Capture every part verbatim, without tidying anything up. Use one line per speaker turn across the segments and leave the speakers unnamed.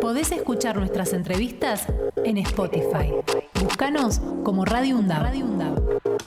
Podés escuchar nuestras entrevistas en Spotify. Búscanos como Radio UNDAB. Radio UNDAB.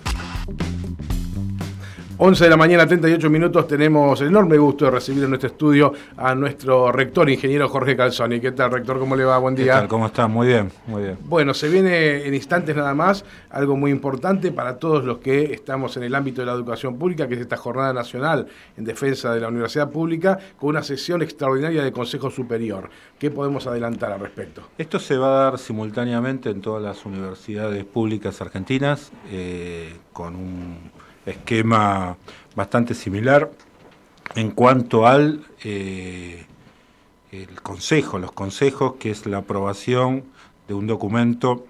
once de la mañana, treinta y ocho minutos, tenemos el enorme gusto de recibir en nuestro estudio a nuestro rector, ingeniero Jorge Calzoni. ¿Qué tal, rector? ¿Cómo le va? Buen día.
¿Qué tal? ¿Cómo está? Muy bien, muy bien.
Bueno, se viene en instantes nada más algo muy importante para todos los que estamos en el ámbito de la educación pública, que es esta Jornada Nacional en Defensa de la Universidad Pública, con una sesión extraordinaria de Consejo Superior. ¿Qué podemos adelantar al respecto?
Esto se va a dar simultáneamente en todas las universidades públicas argentinas, eh, con un esquema bastante similar en cuanto al eh, el consejo, los consejos, que es la aprobación de un documento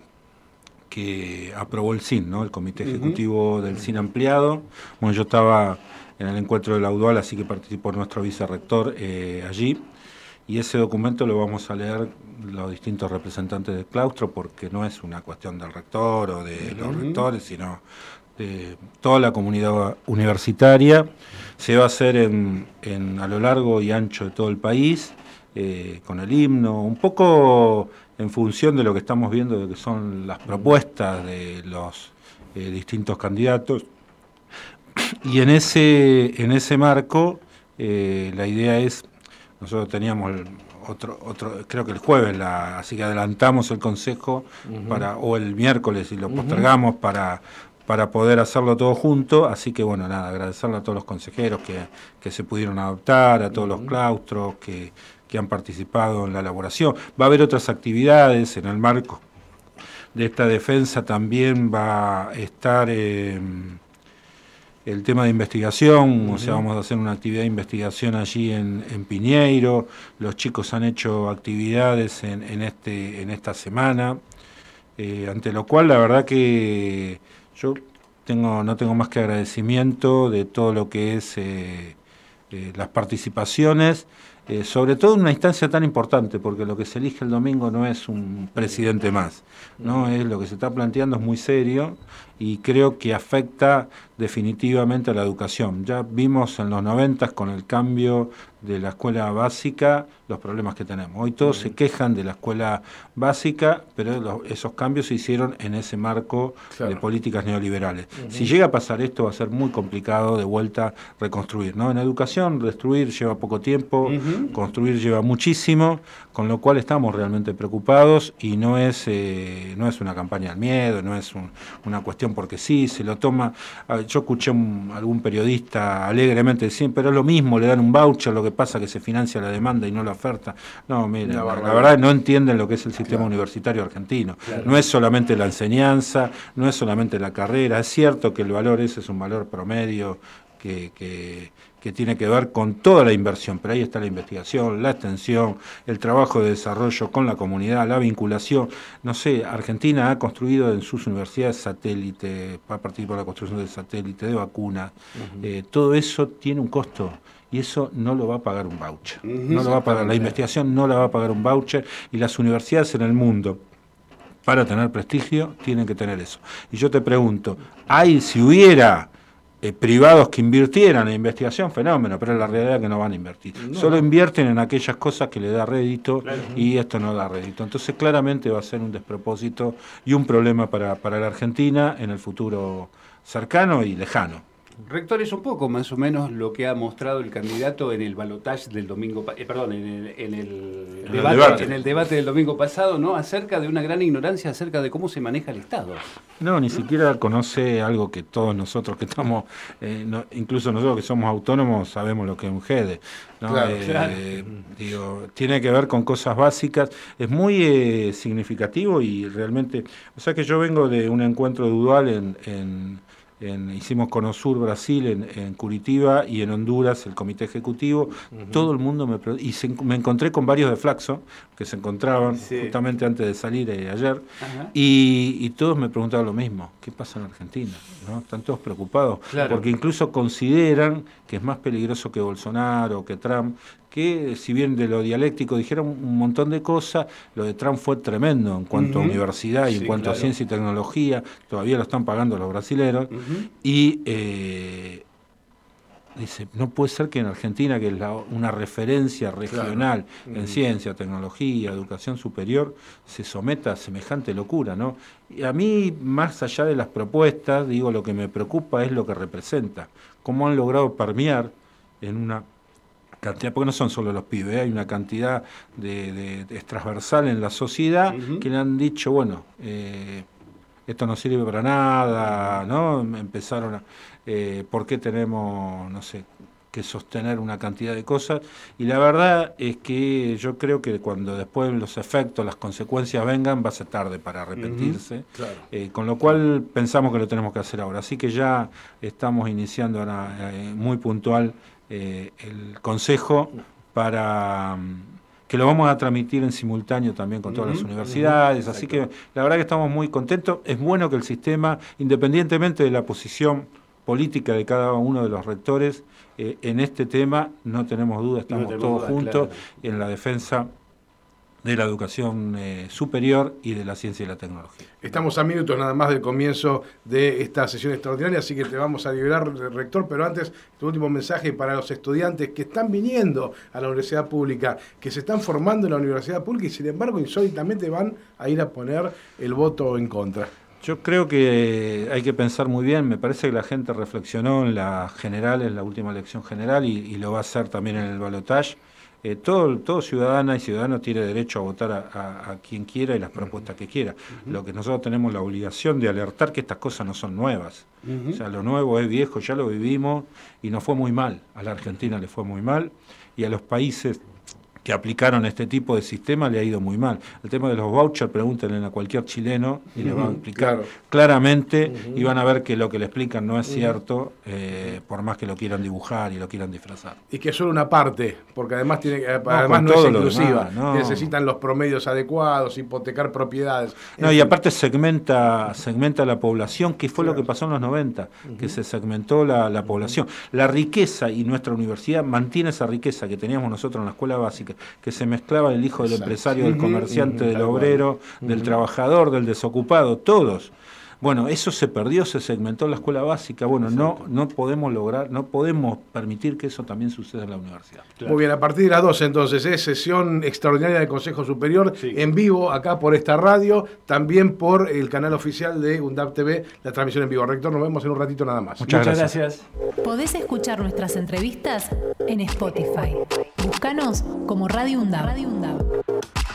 que aprobó el C I N, ¿no? El Comité Ejecutivo uh-huh. del C I N ampliado. Bueno, yo estaba en el encuentro de la UDUAL, así que participó nuestro vicerrector eh, allí, y ese documento lo vamos a leer los distintos representantes del claustro, porque no es una cuestión del rector o de uh-huh. los rectores, sino de toda la comunidad universitaria. Se va a hacer en, en, a lo largo y ancho de todo el país, eh, con el himno, un poco en función de lo que estamos viendo, de que son las propuestas de los eh, distintos candidatos. Y en ese, en ese marco, eh, la idea es, nosotros teníamos el, otro, otro, creo que el jueves, la, así que adelantamos el consejo, uh-huh. para, o el miércoles y lo uh-huh. postergamos para... para poder hacerlo todo junto, así que bueno, nada, agradecerle a todos los consejeros que, que se pudieron adaptar, a todos uh-huh. los claustros que, que han participado en la elaboración. Va a haber otras actividades en el marco de esta defensa, también va a estar eh, el tema de investigación, uh-huh. o sea, vamos a hacer una actividad de investigación allí en, en Piñeiro. Los chicos han hecho actividades en, en, este, en esta semana, eh, ante lo cual la verdad que yo tengo, no tengo más que agradecimiento de todo lo que es eh, eh, las participaciones, eh, sobre todo en una instancia tan importante, porque lo que se elige el domingo no es un presidente más, ¿no? Es lo que se está planteando es muy serio y creo que afecta definitivamente a la educación. Ya vimos en los noventas con el cambio de la escuela básica los problemas que tenemos. Hoy todos uh-huh. se quejan de la escuela básica, pero los, esos cambios se hicieron en ese marco claro. de políticas neoliberales. Uh-huh. Si llega a pasar esto va a ser muy complicado de vuelta reconstruir, ¿no? En educación, destruir lleva poco tiempo, uh-huh. construir lleva muchísimo, con lo cual estamos realmente preocupados y no es, eh, no es una campaña del miedo, no es un, una cuestión porque sí, se lo toma. Yo escuché a algún periodista alegremente decir, pero es lo mismo, le dan un voucher, lo que pasa que se financia la demanda y no la oferta. No, mire, la, la verdad no entienden lo que es el sistema claro. universitario argentino. Claro. No es solamente la enseñanza, no es solamente la carrera. Es cierto que el valor ese es un valor promedio que, que, que tiene que ver con toda la inversión, pero ahí está la investigación, la extensión, el trabajo de desarrollo con la comunidad, la vinculación. No sé, Argentina ha construido en sus universidades satélites, ha participado en la construcción de satélites, de vacunas. Uh-huh. Eh, todo eso tiene un costo. Y eso no lo va a pagar un voucher. Uh-huh, no lo va a pagar, la investigación no la va a pagar un voucher, y las universidades en el mundo, para tener prestigio, tienen que tener eso. Y yo te pregunto, hay, si hubiera eh, privados que invirtieran en investigación, fenómeno, pero la realidad es que no van a invertir. No. Solo invierten en aquellas cosas que le da rédito, claro. y esto no da rédito. Entonces claramente va a ser un despropósito y un problema para, para la Argentina en el futuro cercano y lejano.
Rector, es un poco más o menos lo que ha mostrado el candidato en el balotaje del domingo, eh, perdón, en el, en, el
en,
debate,
el debate.
en el debate del domingo pasado, ¿no? Acerca de una gran ignorancia acerca de cómo se maneja el Estado.
No, ni ¿no? siquiera conoce algo que todos nosotros que estamos, eh, no, incluso nosotros que somos autónomos, sabemos lo que es un G E D E, ¿no? Claro, eh, claro. Eh, digo, tiene que ver con cosas básicas, es muy eh, significativo y realmente, o sea que yo vengo de un encuentro de UDUAL en, en En, hicimos Conosur Brasil en, en Curitiba y en Honduras el comité ejecutivo. Uh-huh. Todo el mundo me y se, me encontré con varios de Flaxo que se encontraban sí. justamente antes de salir eh, ayer. Uh-huh. y, y todos me preguntaban lo mismo: ¿qué pasa en Argentina? ¿No? Están todos preocupados, claro. porque incluso consideran que es más peligroso que Bolsonaro, que Trump, que si bien de lo dialéctico dijeron un montón de cosas, lo de Trump fue tremendo en cuanto uh-huh. a universidad y sí, en cuanto claro. a ciencia y tecnología, todavía lo están pagando los brasileros, uh-huh. y, eh, dice, no puede ser que en Argentina, que es la, una referencia regional claro. en mm. ciencia, tecnología, educación superior, se someta a semejante locura, ¿no? Y a mí, más allá de las propuestas, digo, lo que me preocupa es lo que representa, cómo han logrado permear en una cantidad, porque no son solo los pibes, ¿eh? Hay una cantidad de, de, de transversal en la sociedad uh-huh. que le han dicho, bueno, eh, esto no sirve para nada, ¿no? Empezaron a, eh, ¿por qué tenemos, no sé, que sostener una cantidad de cosas? Y la verdad es que yo creo que cuando después los efectos, las consecuencias vengan, va a ser tarde para arrepentirse. Uh-huh. Claro. Eh, con lo cual pensamos que lo tenemos que hacer ahora. Así que ya estamos iniciando ahora eh, muy puntual eh, el consejo para... que lo vamos a transmitir en simultáneo también con todas uh-huh, las universidades, uh-huh, así que la verdad que estamos muy contentos. Es bueno que el sistema, independientemente de la posición política de cada uno de los rectores, eh, en este tema no tenemos duda, estamos no tenemos todos duda, juntos claro. en la defensa de la educación eh, superior y de la ciencia y la tecnología.
Estamos a minutos nada más del comienzo de esta sesión extraordinaria, así que te vamos a liberar, rector, pero antes, tu último mensaje para los estudiantes que están viniendo a la universidad pública, que se están formando en la universidad pública y sin embargo insólitamente van a ir a poner el voto en contra.
Yo creo que hay que pensar muy bien, me parece que la gente reflexionó en la general, en la última elección general y, y lo va a hacer también en el balotaje. Eh, todo, todo ciudadana y ciudadano tiene derecho a votar a, a, a quien quiera y las propuestas que quiera. Uh-huh. Lo que nosotros tenemos la obligación de alertar que estas cosas no son nuevas. Uh-huh. O sea, lo nuevo es viejo, ya lo vivimos y nos fue muy mal. A la Argentina le fue muy mal y a los países que aplicaron este tipo de sistema le ha ido muy mal. El tema de los vouchers, pregúntenle a cualquier chileno y uh-huh, le van a explicar claro. claramente uh-huh. y van a ver que lo que le explican no es uh-huh. cierto, eh, por más que lo quieran dibujar y lo quieran disfrazar.
Y que es solo una parte, porque además tiene que, no, además no es inclusiva, demás, no. necesitan los promedios adecuados, hipotecar propiedades.
No, en y fin. aparte segmenta, segmenta la población, que fue claro. lo que pasó en los noventa, uh-huh. que se segmentó la, la población. La riqueza, y nuestra universidad mantiene esa riqueza que teníamos nosotros en la escuela básica, que se mezclaba el hijo del Exacto. empresario, del comerciante, uh-huh, del obrero, uh-huh. del trabajador, del desocupado, todos. Bueno, eso se perdió, se segmentó en la escuela básica. Bueno, no, no podemos lograr, no podemos permitir que eso también suceda en la universidad.
Claro. Muy bien, a partir de las doce entonces es sesión extraordinaria del Consejo Superior, sí. en vivo acá por esta radio, también por el canal oficial de UNDAP T V, la transmisión en vivo. Rector, nos vemos en un ratito nada más.
Muchas, Muchas gracias.
gracias. Podés escuchar nuestras entrevistas en Spotify. Búscanos como Radio UNDAP. Radio UNDAP.